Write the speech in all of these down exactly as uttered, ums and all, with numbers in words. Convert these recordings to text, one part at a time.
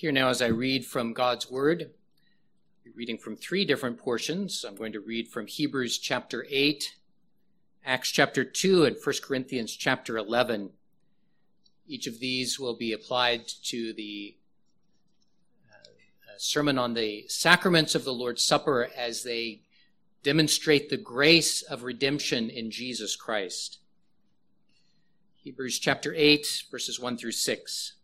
Here now, as I read from God's Word, I'm reading from three different portions. I'm going to read from Hebrews chapter eight, Acts chapter two, and First Corinthians chapter eleven. Each of these will be applied to the uh, sermon on the sacraments of the Lord's Supper as they demonstrate the grace of redemption in Jesus Christ. Hebrews chapter eight, verses one through six.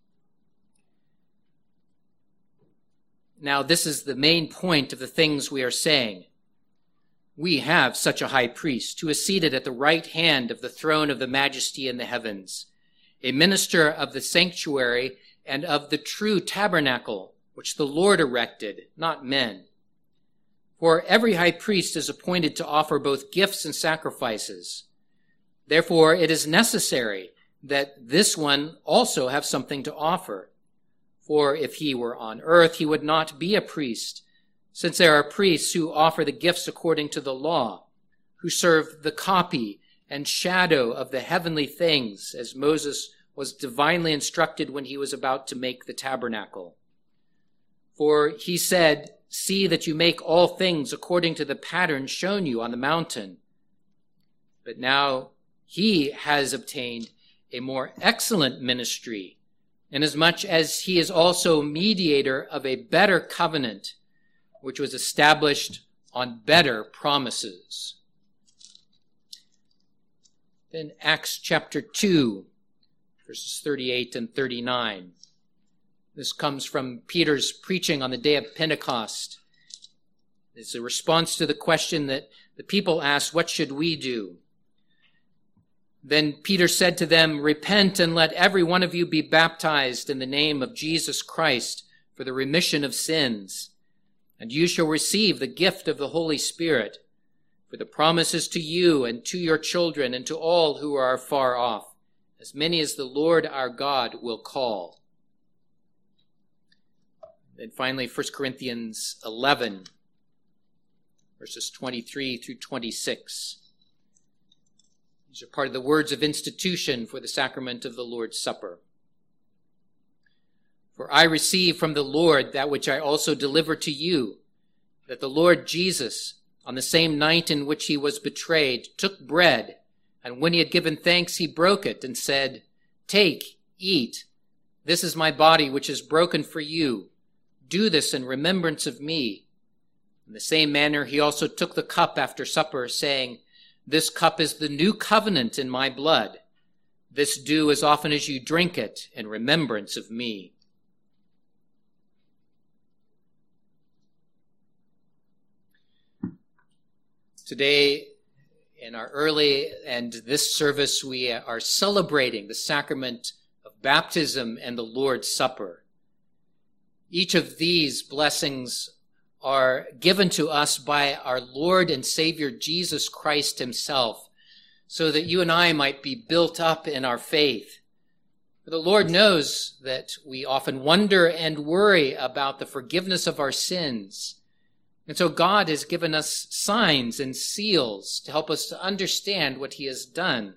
Now, this is the main point of the things we are saying. We have such a high priest who is seated at the right hand of the throne of the majesty in the heavens, a minister of the sanctuary and of the true tabernacle, which the Lord erected, not men. For every high priest is appointed to offer both gifts and sacrifices. Therefore, it is necessary that this one also have something to offer. For if he were on earth, he would not be a priest, since there are priests who offer the gifts according to the law, who serve the copy and shadow of the heavenly things, as Moses was divinely instructed when he was about to make the tabernacle. For he said, "See that you make all things according to the pattern shown you on the mountain." But now he has obtained a more excellent ministry, inasmuch as he is also mediator of a better covenant, which was established on better promises. Then Acts chapter two, verses thirty-eight and thirty-nine. This comes from Peter's preaching on the day of Pentecost. It's a response to the question that the people asked, "What should we do?" Then Peter said to them, "Repent and let every one of you be baptized in the name of Jesus Christ for the remission of sins, and you shall receive the gift of the Holy Spirit. For the promise is to you and to your children and to all who are far off, as many as the Lord our God will call." Then finally, First Corinthians eleven, verses twenty-three through twenty-six. These are part of the words of institution for the sacrament of the Lord's Supper. "For I received from the Lord that which I also delivered to you, that the Lord Jesus, on the same night in which he was betrayed, took bread, and when he had given thanks, he broke it and said, 'Take, eat. This is my body, which is broken for you. Do this in remembrance of me.' In the same manner, he also took the cup after supper, saying, 'This cup is the new covenant in my blood. This do as often as you drink it in remembrance of me.'" Today, in our early and this service, we are celebrating the sacrament of baptism and the Lord's Supper. Each of these blessings are given to us by our Lord and Savior Jesus Christ himself, so that you and I might be built up in our faith. For the Lord knows that we often wonder and worry about the forgiveness of our sins. And so God has given us signs and seals to help us to understand what he has done.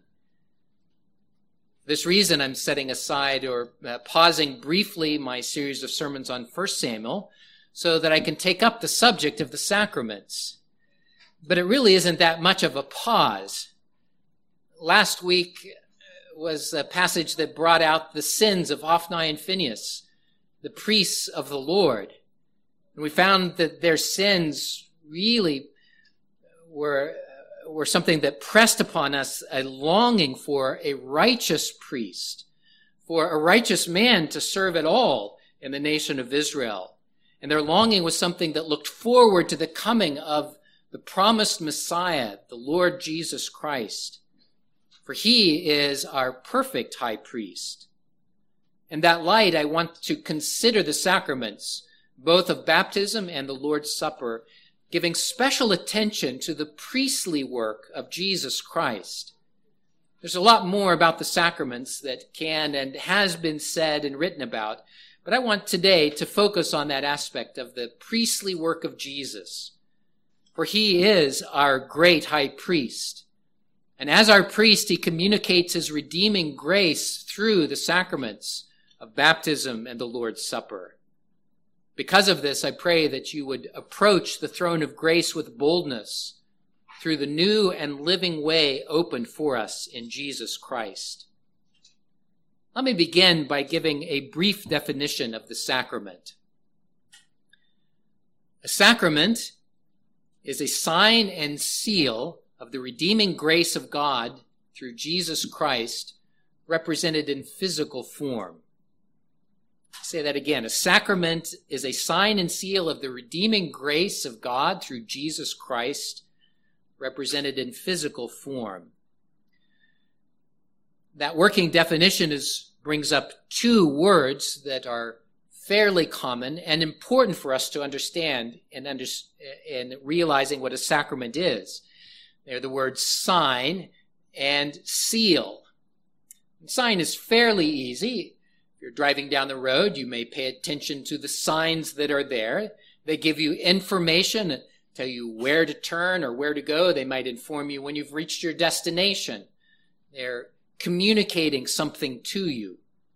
For this reason, I'm setting aside or uh, pausing briefly my series of sermons on First Samuel, so that I can take up the subject of the sacraments. But it really isn't that much of a pause. Last week was a passage that brought out the sins of Hophni and Phinehas, the priests of the Lord. And we found that their sins really were, were something that pressed upon us a longing for a righteous priest, for a righteous man to serve at all in the nation of Israel. And their longing was something that looked forward to the coming of the promised Messiah, the Lord Jesus Christ. For he is our perfect high priest. In that light, I want to consider the sacraments, both of baptism and the Lord's Supper, giving special attention to the priestly work of Jesus Christ. There's a lot more about the sacraments that can and has been said and written about, but I want today to focus on that aspect of the priestly work of Jesus. For he is our great high priest. And as our priest, he communicates his redeeming grace through the sacraments of baptism and the Lord's Supper. Because of this, I pray that you would approach the throne of grace with boldness through the new and living way opened for us in Jesus Christ. Let me begin by giving a brief definition of the sacrament. A sacrament is a sign and seal of the redeeming grace of God through Jesus Christ, represented in physical form. I'll say that again. A sacrament is a sign and seal of the redeeming grace of God through Jesus Christ, represented in physical form. That working definition is, brings up two words that are fairly common and important for us to understand in, under, in realizing what a sacrament is. They're the words sign and seal. And sign is fairly easy. If you're driving down the road, you may pay attention to the signs that are there. They give you information, tell you where to turn or where to go. They might inform you when you've reached your destination. They're communicating something to you.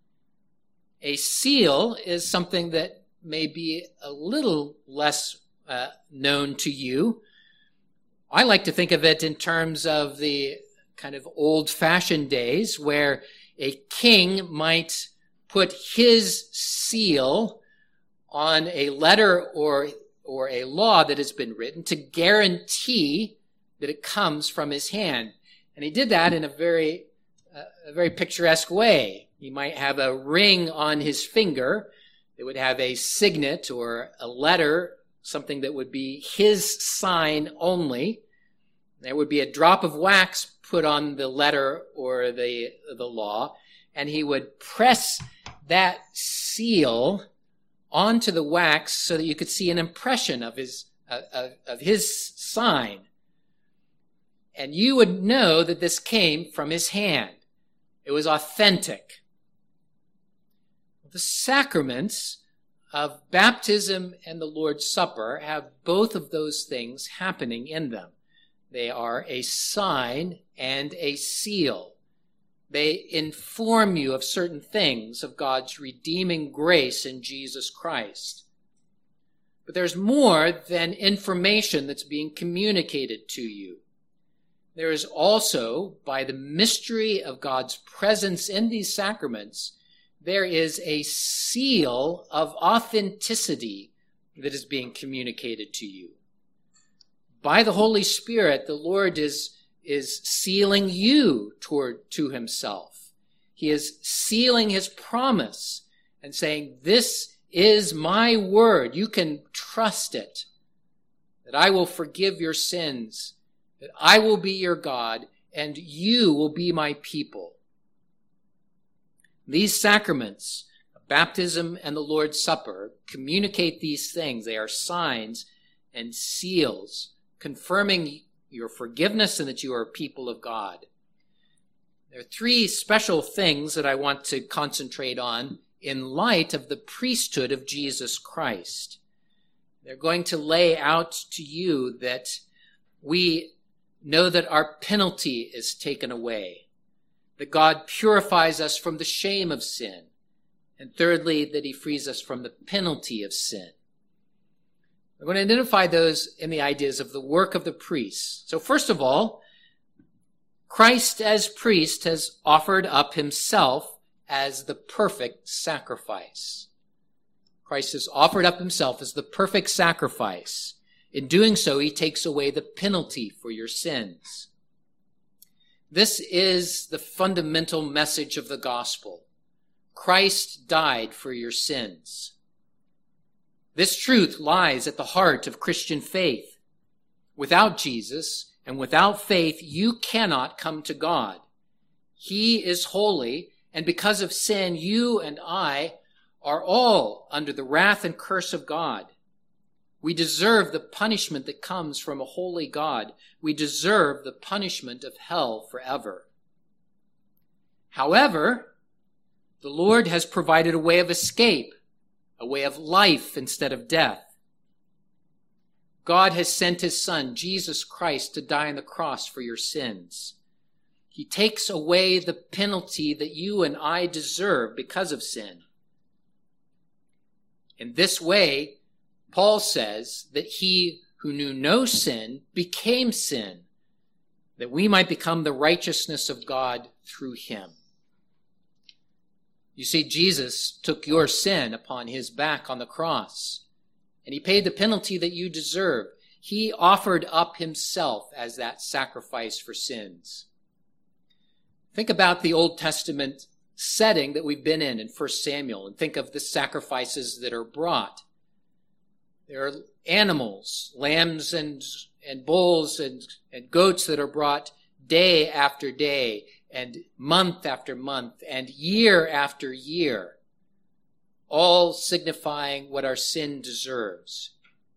A seal is something that may be a little less uh, known to you. I like to think of it in terms of the kind of old-fashioned days where a king might put his seal on a letter or, or a law that has been written to guarantee that it comes from his hand. And he did that in a very, uh, a very picturesque way. He might have a ring on his finger that would have a signet or a letter, something that would be his sign only. There would be a drop of wax put on the letter or the, the law, and he would press that seal onto the wax so that you could see an impression of his, uh, of, of his sign. And you would know that this came from his hand. It was authentic. The sacraments of baptism and the Lord's Supper have both of those things happening in them. They are a sign and a seal. They inform you of certain things of God's redeeming grace in Jesus Christ. But there's more than information that's being communicated to you. There is also, by the mystery of God's presence in these sacraments, there is a seal of authenticity that is being communicated to you. By the Holy Spirit, the Lord is, is sealing you toward to himself. He is sealing his promise and saying, this is my word. You can trust it, that I will forgive your sins, that I will be your God, and you will be my people. These sacraments, baptism and the Lord's Supper, communicate these things. They are signs and seals, confirming your forgiveness and that you are a people of God. There are three special things that I want to concentrate on in light of the priesthood of Jesus Christ. They're going to lay out to you that we know that our penalty is taken away, that God purifies us from the shame of sin, and thirdly, that he frees us from the penalty of sin. I'm going to identify those in the ideas of the work of the priest. So first of all, Christ as priest has offered up himself as the perfect sacrifice. Christ has offered up himself as the perfect sacrifice. In doing so, he takes away the penalty for your sins. This is the fundamental message of the gospel. Christ died for your sins. This truth lies at the heart of Christian faith. Without Jesus and without faith, you cannot come to God. He is holy, and because of sin, you and I are all under the wrath and curse of God. We deserve the punishment that comes from a holy God. We deserve the punishment of hell forever. However, the Lord has provided a way of escape, a way of life instead of death. God has sent his Son, Jesus Christ, to die on the cross for your sins. He takes away the penalty that you and I deserve because of sin. In this way, Paul says that he who knew no sin became sin, that we might become the righteousness of God through him. You see, Jesus took your sin upon his back on the cross, and he paid the penalty that you deserve. He offered up himself as that sacrifice for sins. Think about the Old Testament setting that we've been in in First Samuel, and think of the sacrifices that are brought. There are animals, lambs and, and bulls and, and goats that are brought day after day and month after month and year after year, all signifying what our sin deserves.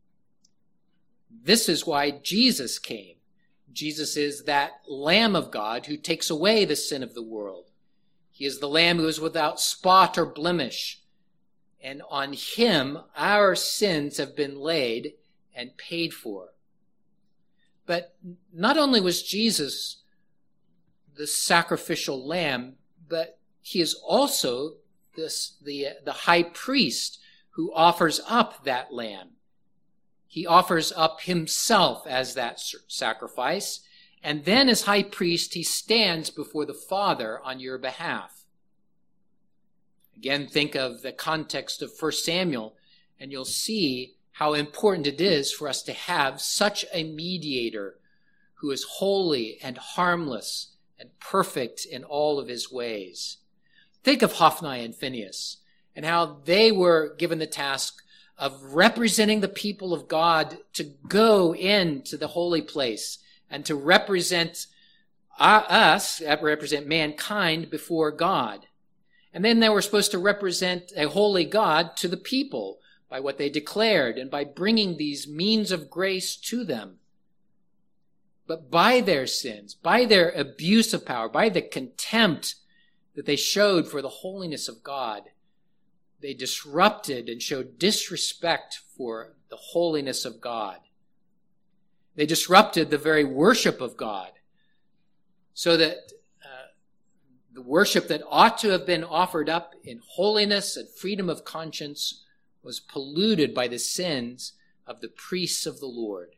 This is why Jesus came. Jesus is that Lamb of God who takes away the sin of the world. He is the Lamb who is without spot or blemish. And on him, our sins have been laid and paid for. But not only was Jesus the sacrificial lamb, but he is also this, the, the high priest who offers up that lamb. He offers up himself as that sacrifice, and then as high priest, he stands before the Father on your behalf. Again, think of the context of First Samuel, and you'll see how important it is for us to have such a mediator who is holy and harmless and perfect in all of his ways. Think of Hophni and Phinehas and how they were given the task of representing the people of God to go into the holy place and to represent us, represent mankind before God. And then they were supposed to represent a holy God to the people by what they declared and by bringing these means of grace to them. But by their sins, by their abuse of power, by the contempt that they showed for the holiness of God, they disrupted and showed disrespect for the holiness of God. They disrupted the very worship of God, so that uh, the worship that ought to have been offered up in holiness and freedom of conscience was polluted by the sins of the priests of the Lord.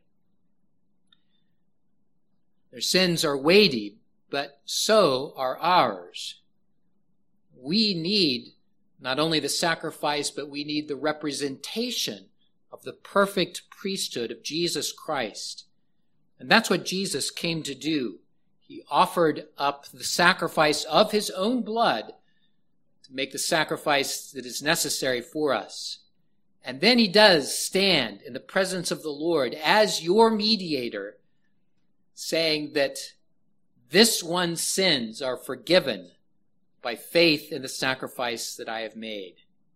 Their sins are weighty, but so are ours. We need not only the sacrifice, but we need the representation of the perfect priesthood of Jesus Christ. And that's what Jesus came to do. He offered up the sacrifice of his own blood to make the sacrifice that is necessary for us. And then he does stand in the presence of the Lord as your mediator, saying that this one's sins are forgiven by faith in the sacrifice that I have made.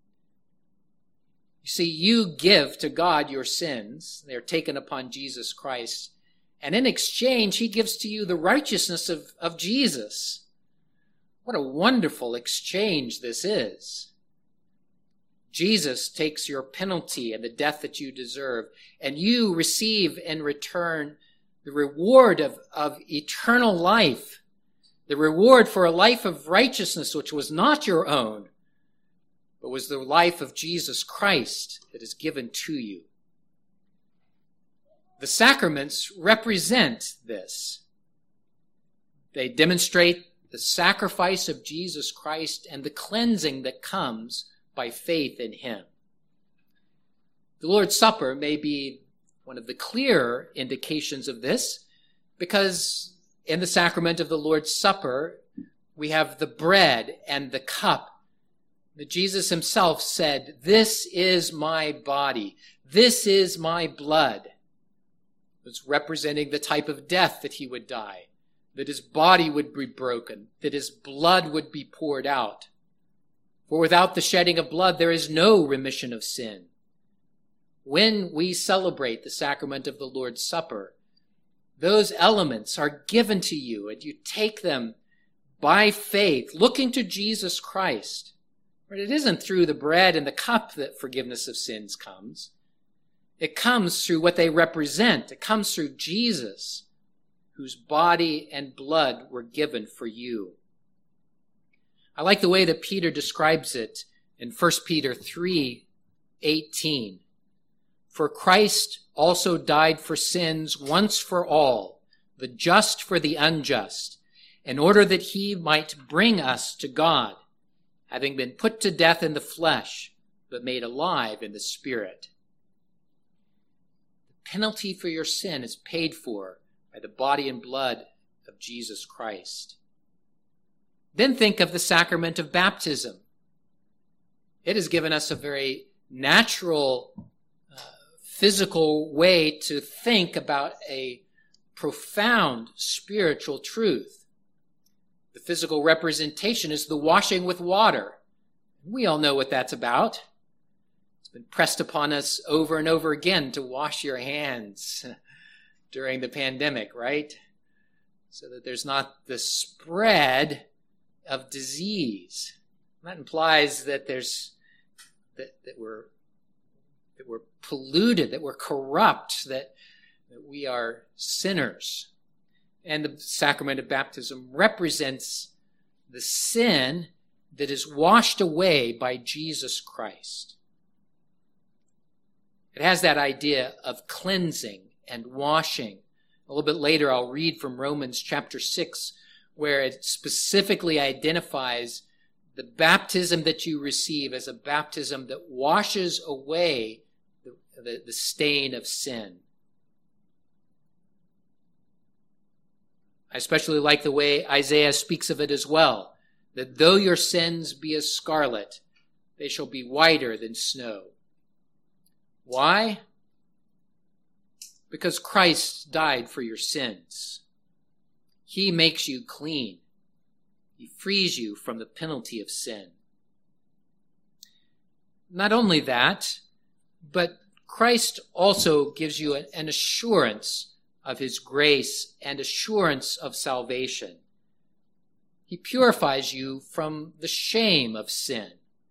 You see, you give to God your sins. They are taken upon Jesus Christ. And in exchange, he gives to you the righteousness of, of Jesus. What a wonderful exchange this is. Jesus takes your penalty and the death that you deserve, and you receive in return the reward of, of eternal life, the reward for a life of righteousness which was not your own, but was the life of Jesus Christ that is given to you. The sacraments represent this. They demonstrate the sacrifice of Jesus Christ and the cleansing that comes by faith in him. The Lord's Supper may be one of the clearer indications of this, because in the sacrament of the Lord's Supper, we have the bread and the cup that Jesus himself said, "This is my body. This is my blood." It's representing the type of death that he would die, that his body would be broken, that his blood would be poured out. For without the shedding of blood, there is no remission of sin. When we celebrate the sacrament of the Lord's Supper, those elements are given to you, and you take them by faith, looking to Jesus Christ. But it isn't through the bread and the cup that forgiveness of sins comes. It comes through what they represent. It comes through Jesus, whose body and blood were given for you. I like the way that Peter describes it in First Peter three eighteen. For Christ also died for sins once for all, the just for the unjust, in order that he might bring us to God, having been put to death in the flesh, but made alive in the Spirit. The penalty for your sin is paid for by the body and blood of Jesus Christ. Then think of the sacrament of baptism. It has given us a very natural, uh, physical way to think about a profound spiritual truth. The physical representation is the washing with water. We all know what that's about. It's been pressed upon us over and over again to wash your hands during the pandemic, right? So that there's not the spread of disease. That implies that there's that, that we're that we're polluted, that we're corrupt, that, that we are sinners. And the sacrament of baptism represents the sin that is washed away by Jesus Christ. It has that idea of cleansing and washing. A little bit later, I'll read from Romans chapter six, where it specifically identifies the baptism that you receive as a baptism that washes away the, the, the stain of sin. I especially like the way Isaiah speaks of it as well, that though your sins be as scarlet, they shall be whiter than snow. Why? Because Christ died for your sins. He makes you clean. He frees you from the penalty of sin. Not only that, but Christ also gives you an assurance of his grace and assurance of salvation. He purifies you from the shame of sin.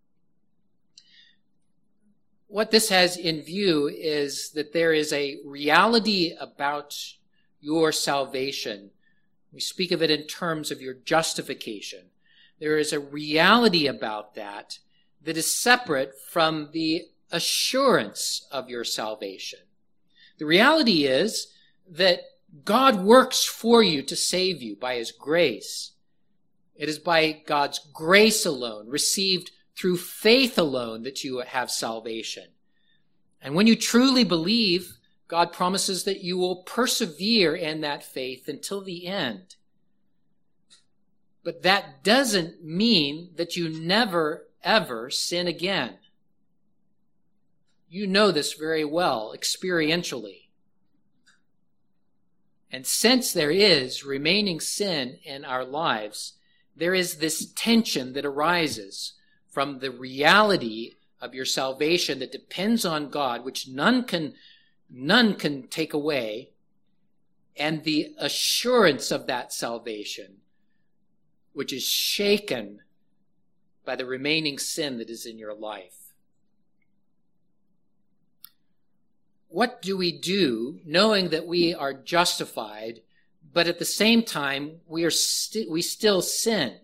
What this has in view is that there is a reality about your salvation. We speak of it in terms of your justification. There is a reality about that that is separate from the assurance of your salvation. The reality is that God works for you to save you by his grace. It is by God's grace alone, received through faith alone, that you have salvation. And when you truly believe, God promises that you will persevere in that faith until the end. But that doesn't mean that you never, ever sin again. You know this very well, experientially. And since there is remaining sin in our lives, there is this tension that arises from the reality of your salvation that depends on God, which none can, none can take away, and the assurance of that salvation, which is shaken by the remaining sin that is in your life. What do we do knowing that we are justified, but at the same time we are st- we still sin?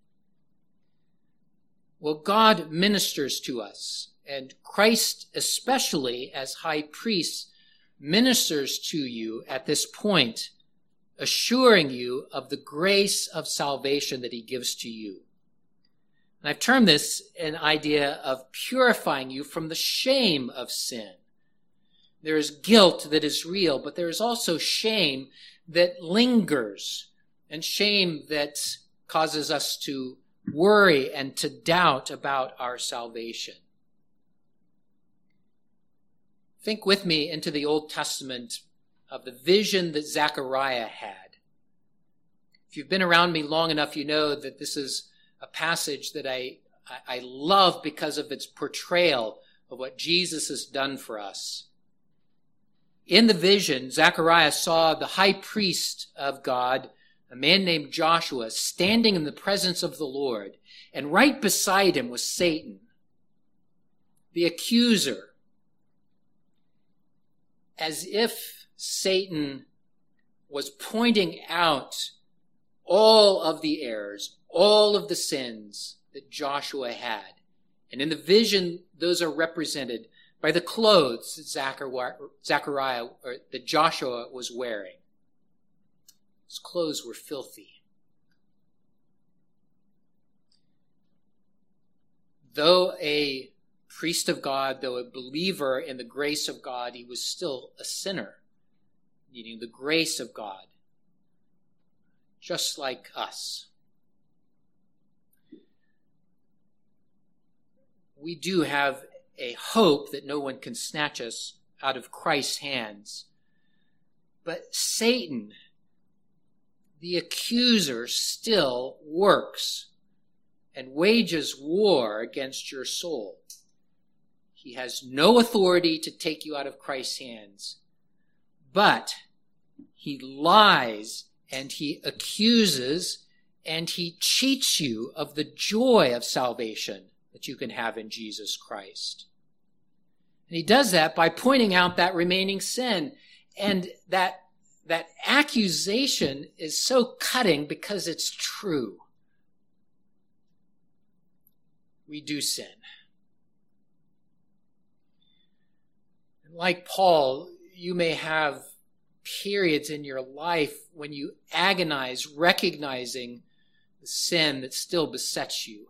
Well, God ministers to us, and Christ, especially as high priest, ministers to you at this point, assuring you of the grace of salvation that he gives to you. And I've termed this an idea of purifying you from the shame of sin. There is guilt that is real, but there is also shame that lingers, and shame that causes us to worry and to doubt about our salvation. Think with me into the Old Testament of the vision that Zechariah had. If you've been around me long enough, you know that this is a passage that I, I love because of its portrayal of what Jesus has done for us. In the vision, Zechariah saw the high priest of God, a man named Joshua, standing in the presence of the Lord, and right beside him was Satan, the accuser, as if Satan was pointing out all of the errors, all of the sins that Joshua had. And in the vision, those are represented by the clothes that Zachariah, Zachariah or that Joshua was wearing. His clothes were filthy. Though a priest of God, though a believer in the grace of God, he was still a sinner, needing the grace of God, just like us. We do have a hope that no one can snatch us out of Christ's hands. But Satan, the accuser, still works and wages war against your soul. He has no authority to take you out of Christ's hands, but he lies and he accuses and he cheats you of the joy of salvation that you can have in Jesus Christ. And he does that by pointing out that remaining sin. And that, that accusation is so cutting because it's true. We do sin. And like Paul, you may have periods in your life when you agonize, recognizing the sin that still besets you.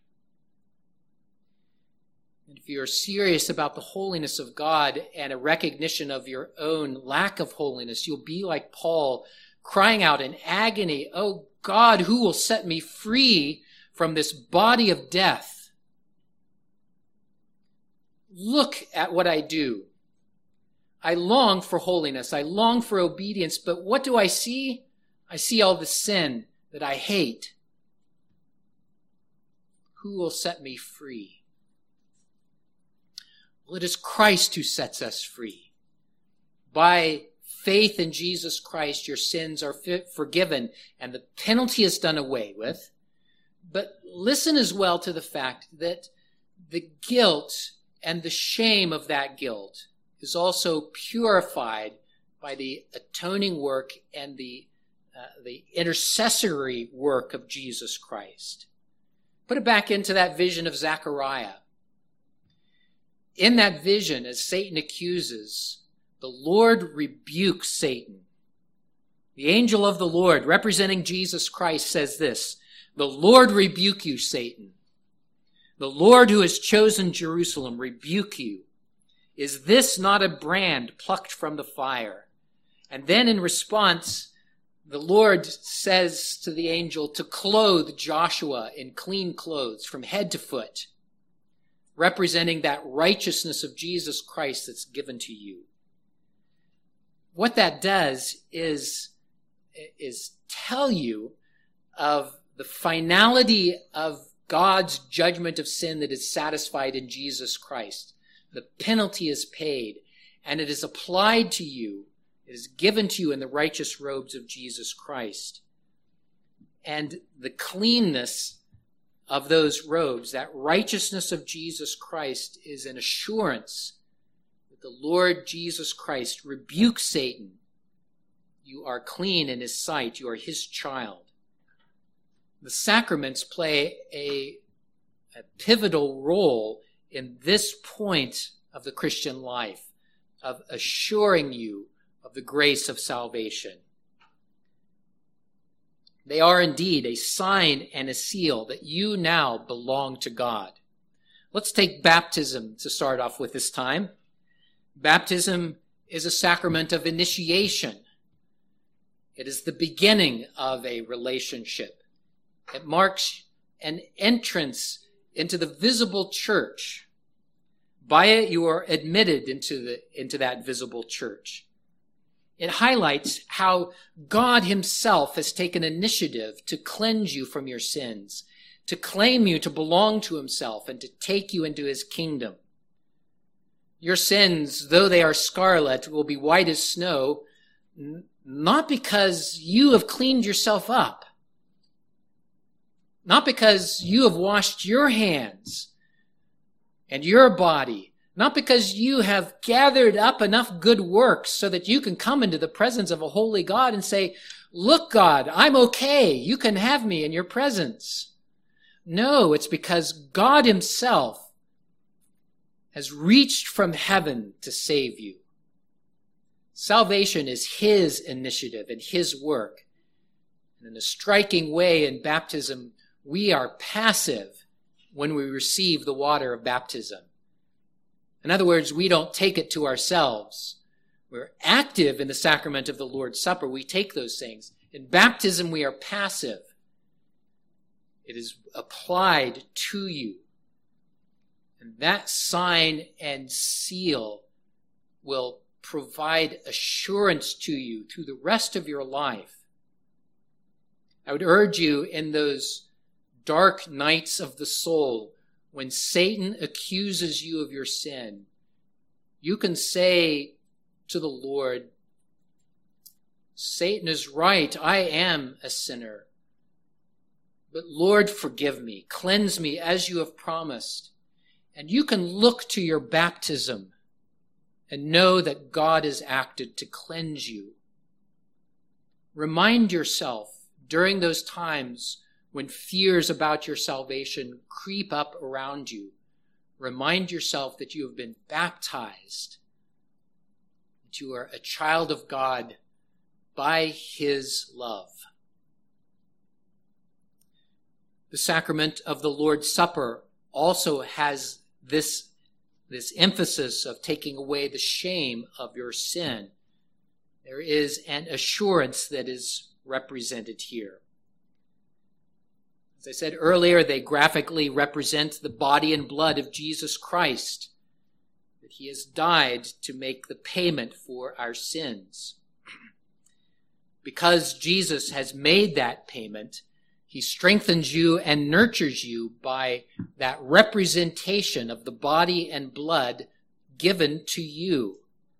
And if you're serious about the holiness of God and a recognition of your own lack of holiness, you'll be like Paul, crying out in agony, "Oh God, who will set me free from this body of death? Look at what I do. I long for holiness. I long for obedience. But what do I see? I see all the sin that I hate. Who will set me free?" Well, it is Christ who sets us free. By faith in Jesus Christ, your sins are forgiven and the penalty is done away with. But listen as well to the fact that the guilt and the shame of that guilt is also purified by the atoning work and the, uh, the intercessory work of Jesus Christ. Put it back into that vision of Zechariah. In that vision, as Satan accuses, the Lord rebukes Satan. The angel of the Lord, representing Jesus Christ, says this, "The Lord rebuke you, Satan. The Lord who has chosen Jerusalem rebuke you. Is this not a brand plucked from the fire?" And then in response, the Lord says to the angel to clothe Joshua in clean clothes from head to foot, representing that righteousness of Jesus Christ that's given to you. What that does is, is tell you of the finality of God's judgment of sin that is satisfied in Jesus Christ. The penalty is paid, and it is applied to you. It is given to you in the righteous robes of Jesus Christ. And the cleanness of those robes, that righteousness of Jesus Christ, is an assurance that the Lord Jesus Christ rebukes Satan. You are clean in his sight. You are his child. The sacraments play a, a pivotal role in this point of the Christian life, of assuring you of the grace of salvation. They are indeed a sign and a seal that you now belong to God. Let's take baptism to start off with this time. Baptism is a sacrament of initiation. It is the beginning of a relationship. It marks an entrance into the visible church. By it, you are admitted into the, into that visible church. It highlights how God himself has taken initiative to cleanse you from your sins, to claim you to belong to himself, and to take you into his kingdom. Your sins, though they are scarlet, will be white as snow, not because you have cleaned yourself up, not because you have washed your hands and your body, not because you have gathered up enough good works so that you can come into the presence of a holy God and say, "Look, God, I'm okay. You can have me in your presence." No, it's because God himself has reached from heaven to save you. Salvation is his initiative and his work. And in a striking way in baptism, we are passive when we receive the water of baptism. In other words, we don't take it to ourselves. We're active in the sacrament of the Lord's Supper. We take those things. In baptism, we are passive. It is applied to you. And that sign and seal will provide assurance to you through the rest of your life. I would urge you in those dark nights of the soul, when Satan accuses you of your sin, you can say to the Lord, Satan is right, I am a sinner. But Lord, forgive me, cleanse me as you have promised. And you can look to your baptism and know that God has acted to cleanse you. Remind yourself during those times when fears about your salvation creep up around you, remind yourself that you have been baptized, that you are a child of God by his love. The sacrament of the Lord's Supper also has this, this emphasis of taking away the shame of your sin. There is an assurance that is represented here. As I said earlier, they graphically represent the body and blood of Jesus Christ, that he has died to make the payment for our sins. Because Jesus has made that payment, he strengthens you and nurtures you by that representation of the body and blood given to you.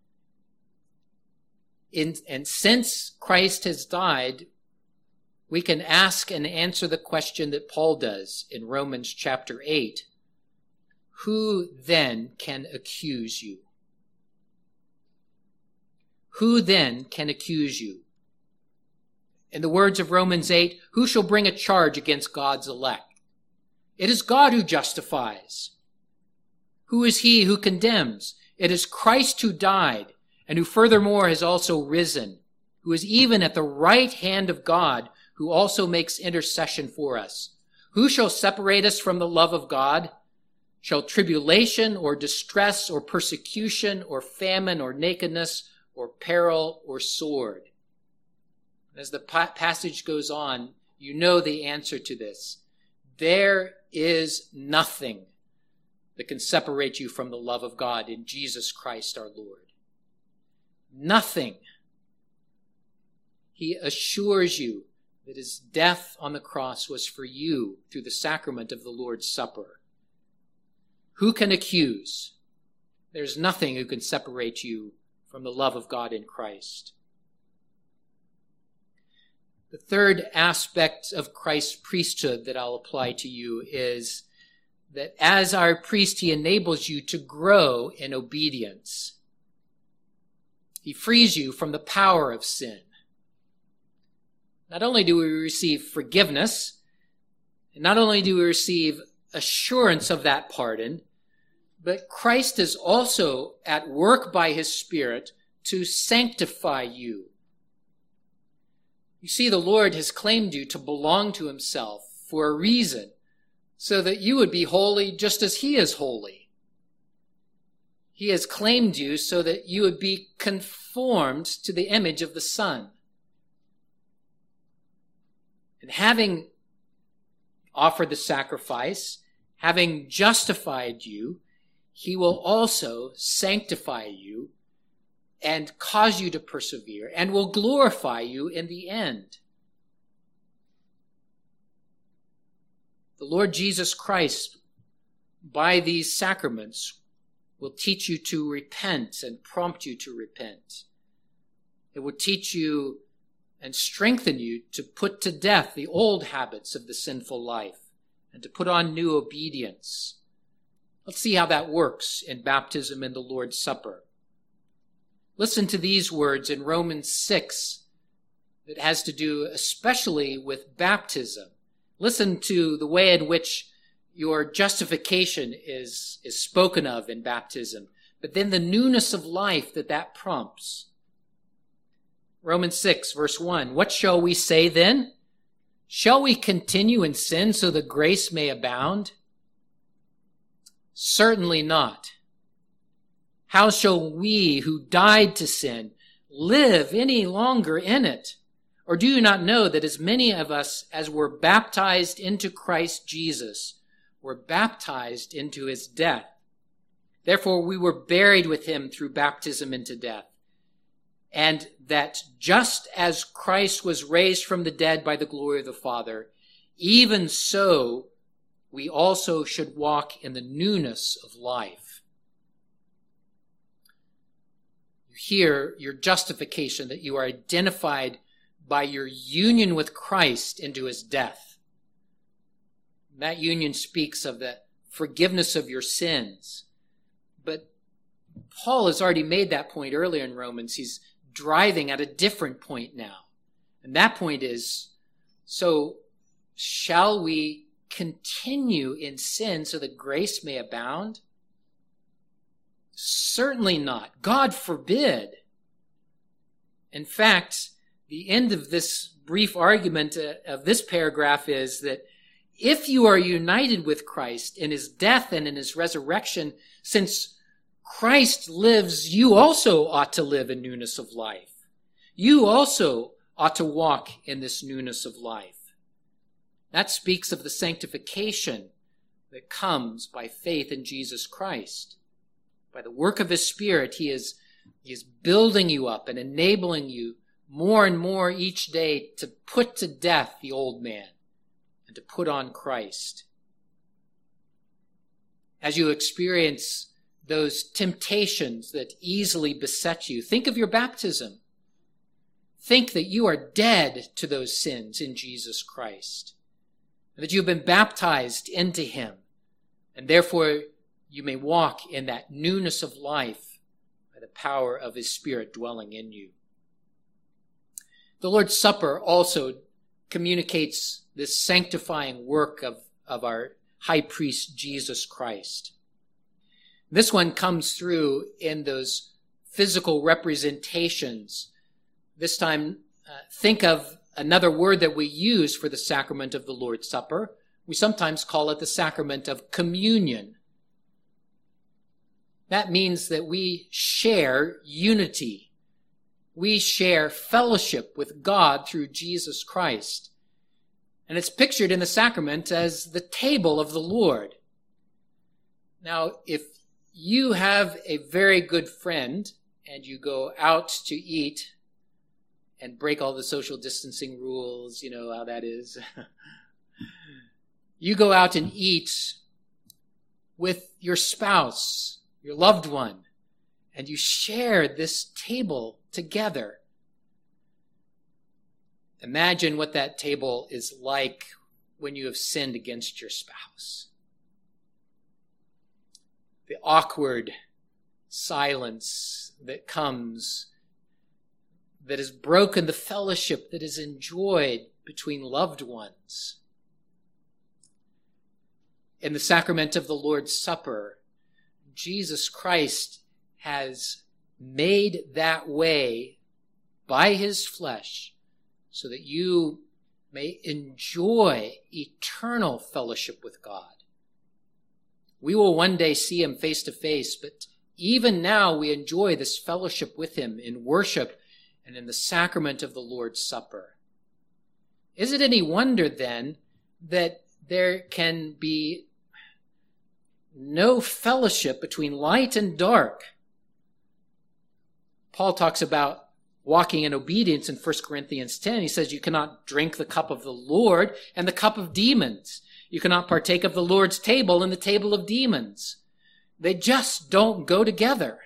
In, and since Christ has died, we can ask and answer the question that Paul does in Romans chapter eight. Who then can accuse you? Who then can accuse you? In the words of Romans eight, who shall bring a charge against God's elect? It is God who justifies. Who is he who condemns? It is Christ who died, and who furthermore has also risen, who is even at the right hand of God, who also makes intercession for us. Who shall separate us from the love of God? Shall tribulation or distress or persecution or famine or nakedness or peril or sword? As the pa- passage goes on, you know the answer to this. There is nothing that can separate you from the love of God in Jesus Christ our Lord. Nothing. He assures you that his death on the cross was for you through the sacrament of the Lord's Supper. Who can accuse? There's nothing who can separate you from the love of God in Christ. The third aspect of Christ's priesthood that I'll apply to you is that as our priest, he enables you to grow in obedience. He frees you from the power of sin. Not only do we receive forgiveness, and not only do we receive assurance of that pardon, but Christ is also at work by his Spirit to sanctify you. You see, the Lord has claimed you to belong to himself for a reason, so that you would be holy just as he is holy. He has claimed you so that you would be conformed to the image of the Son. And having offered the sacrifice, having justified you, he will also sanctify you and cause you to persevere, and will glorify you in the end. The Lord Jesus Christ, by these sacraments, will teach you to repent and prompt you to repent. It will teach you and strengthen you to put to death the old habits of the sinful life and to put on new obedience. Let's see how that works in baptism and the Lord's Supper. Listen to these words in Romans six that has to do especially with baptism. Listen to the way in which your justification is, is spoken of in baptism, but then the newness of life that that prompts. Romans six, verse one, what shall we say then? Shall we continue in sin so that grace may abound? Certainly not. How shall we who died to sin live any longer in it? Or do you not know that as many of us as were baptized into Christ Jesus were baptized into his death? Therefore we were buried with him through baptism into death. And that just as Christ was raised from the dead by the glory of the Father, even so we also should walk in the newness of life. You hear your justification, that you are identified by your union with Christ into his death. That union speaks of the forgiveness of your sins. But Paul has already made that point earlier in Romans. He's driving at a different point now. And that point is, so shall we continue in sin so that grace may abound? Certainly not. God forbid. In fact, the end of this brief argument of this paragraph is that if you are united with Christ in his death and in his resurrection, since Christ lives, you also ought to live in newness of life. You also ought to walk in this newness of life. That speaks of the sanctification that comes by faith in Jesus Christ. By the work of his Spirit, he is, he is building you up and enabling you more and more each day to put to death the old man and to put on Christ. As you experience those temptations that easily beset you, think of your baptism. Think that you are dead to those sins in Jesus Christ, and that you have been baptized into him, and therefore you may walk in that newness of life by the power of his Spirit dwelling in you. The Lord's Supper also communicates this sanctifying work of, of our high priest, Jesus Christ. This one comes through in those physical representations. This time, uh, think of another word that we use for the sacrament of the Lord's Supper. We sometimes call it the sacrament of communion. That means that we share unity. We share fellowship with God through Jesus Christ. And it's pictured in the sacrament as the table of the Lord. Now, if you have a very good friend and you go out to eat and break all the social distancing rules, you know how that is. You go out and eat with your spouse, your loved one, and you share this table together. Imagine what that table is like when you have sinned against your spouse. The awkward silence that comes, that has broken the fellowship that is enjoyed between loved ones. In the sacrament of the Lord's Supper, Jesus Christ has made that way by his flesh so that you may enjoy eternal fellowship with God. We will one day see him face to face, but even now we enjoy this fellowship with him in worship and in the sacrament of the Lord's Supper. Is it any wonder then that there can be no fellowship between light and dark? Paul talks about walking in obedience in First Corinthians ten. He says you cannot drink the cup of the Lord and the cup of demons. You cannot partake of the Lord's table and the table of demons. They just don't go together.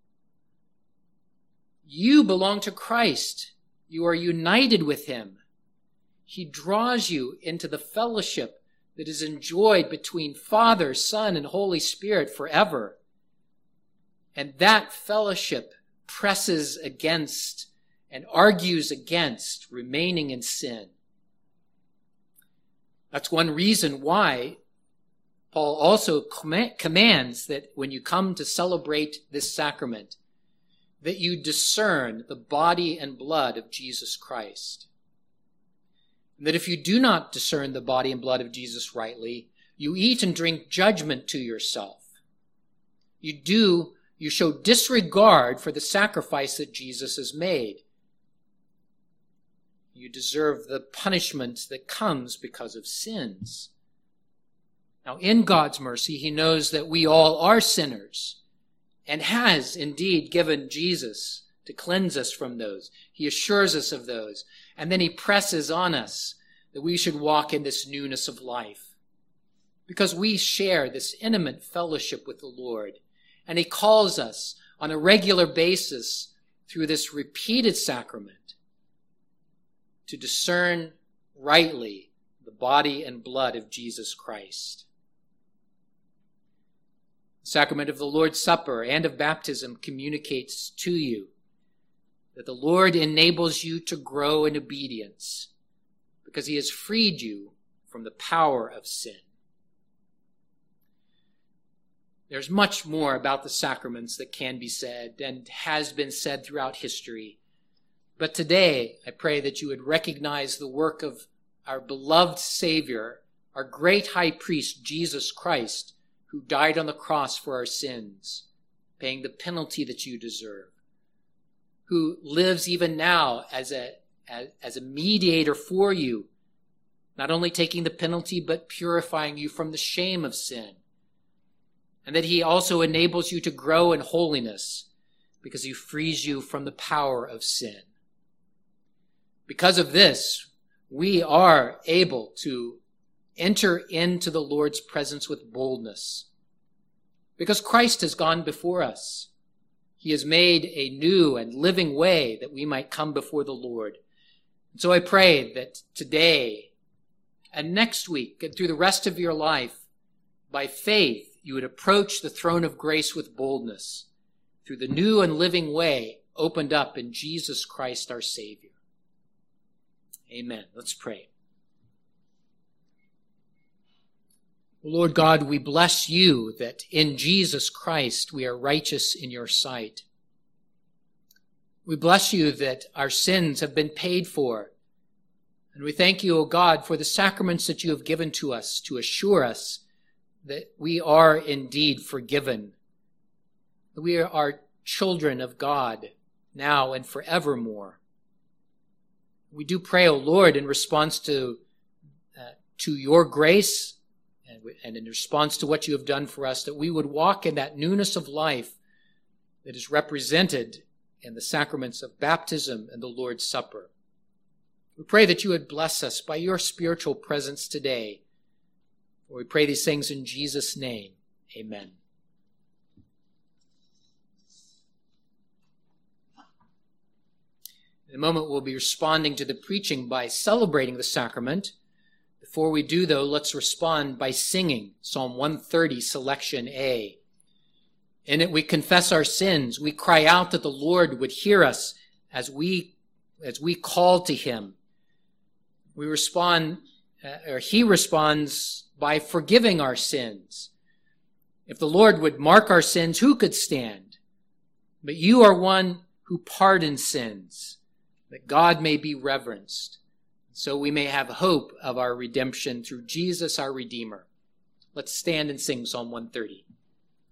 You belong to Christ. You are united with him. He draws you into the fellowship that is enjoyed between Father, Son, and Holy Spirit forever. And that fellowship presses against and argues against remaining in sin. That's one reason why Paul also com- commands that when you come to celebrate this sacrament, that you discern the body and blood of Jesus Christ. And that if you do not discern the body and blood of Jesus rightly, you eat and drink judgment to yourself. You do, you show disregard for the sacrifice that Jesus has made. You deserve the punishment that comes because of sins. Now, in God's mercy, he knows that we all are sinners and has indeed given Jesus to cleanse us from those. He assures us of those. And then he presses on us that we should walk in this newness of life because we share this intimate fellowship with the Lord. And he calls us on a regular basis through this repeated sacrament to discern rightly the body and blood of Jesus Christ. The sacrament of the Lord's Supper and of baptism communicates to you that the Lord enables you to grow in obedience because he has freed you from the power of sin. There's much more about the sacraments that can be said and has been said throughout history. But today, I pray that you would recognize the work of our beloved Savior, our great high priest, Jesus Christ, who died on the cross for our sins, paying the penalty that you deserve, who lives even now as a, as, as a mediator for you, not only taking the penalty, but purifying you from the shame of sin. And that he also enables you to grow in holiness because he frees you from the power of sin. Because of this, we are able to enter into the Lord's presence with boldness. Because Christ has gone before us. He has made a new and living way that we might come before the Lord. And so I pray that today and next week and through the rest of your life, by faith, you would approach the throne of grace with boldness through the new and living way opened up in Jesus Christ our Savior. Amen. Let's pray. Lord God, we bless you that in Jesus Christ we are righteous in your sight. We bless you that our sins have been paid for. And we thank you, O God, for the sacraments that you have given to us to assure us that we are indeed forgiven, that we are children of God now and forevermore. We do pray, O Lord, in response to, uh, to your grace and, and in response to what you have done for us, that we would walk in that newness of life that is represented in the sacraments of baptism and the Lord's Supper. We pray that you would bless us by your spiritual presence today. We pray these things in Jesus' name. Amen. In a moment, we'll be responding to the preaching by celebrating the sacrament. Before we do, though, let's respond by singing Psalm one thirty, Selection A. In it, we confess our sins. We cry out that the Lord would hear us as we, as we call to him. We respond, uh, or he responds by forgiving our sins. If the Lord would mark our sins, who could stand? But you are one who pardons sins, that God may be reverenced, so we may have hope of our redemption through Jesus our Redeemer. Let's stand and sing Psalm one thirty.